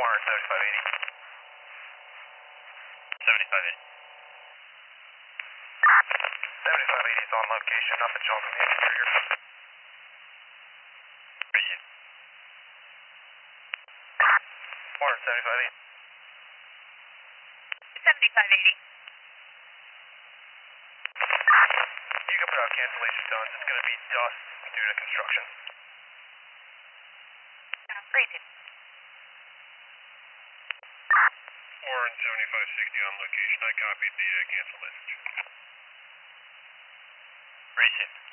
7580. 7580. 7580 is on location, nothing showing from the exterior. Appreciate it. 7580. 7580. You can put out cancellation tones. It's going to be dust due to construction. Great. Orange 7560 on location. I copied the cancel message. Appreciate it.